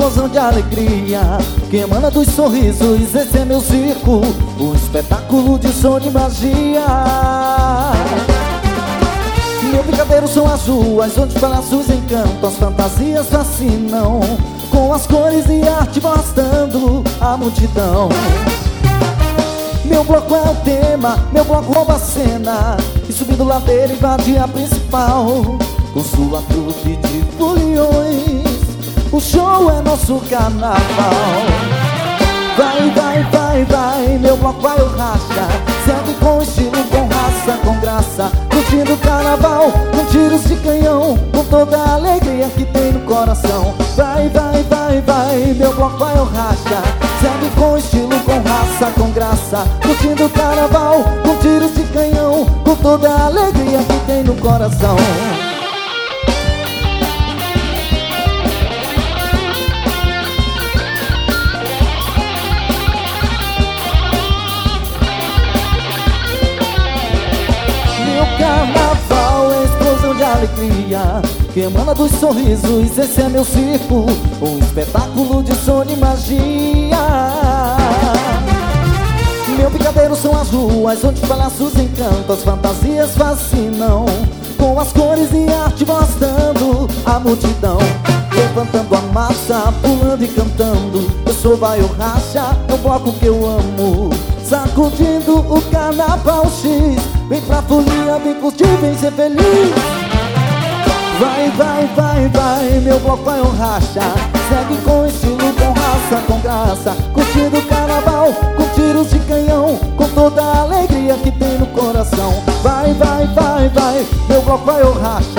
explosão de alegria que emana dos sorrisos. Esse é meu circo, um espetáculo de som de magia. Meu brincadeiro são as ruas, onde palhaços encantam, as fantasias fascinam, com as cores e arte mostrando a multidão. Meu bloco é o tema, meu bloco rouba a cena, e subindo ladeira invade a principal, com sua trupe de foliões. O show é nosso carnaval. Vai, vai, vai, vai, meu bloco vai o racha, segue com estilo, com raça, com graça, curtindo o carnaval, com tiros de canhão, com toda a alegria que tem no coração. Vai, vai, vai, vai, meu bloco vai o racha, segue com estilo, com raça, com graça, curtindo o carnaval, com tiros de canhão, com toda a alegria que tem no coração. Carnaval é explosão de alegria que emana dos sorrisos. Esse é meu circo, um espetáculo de som de magia. Meu brincadeiro são as ruas, onde palhaços encantam, as fantasias fascinam, com as cores e arte mostrando a multidão. Levantando a massa, pulando e cantando, eu sou vai o racha, é o bloco que eu amo, sacudindo o carnaval X. Vem pra folia, vem curtir, vem ser feliz. Vai, vai, vai, vai, meu bloco vai o racha, segue com estilo, com raça, com graça, curtindo o carnaval, com tiros de canhão, com toda a alegria que tem no coração. Vai, vai, vai, vai, meu bloco vai o racha,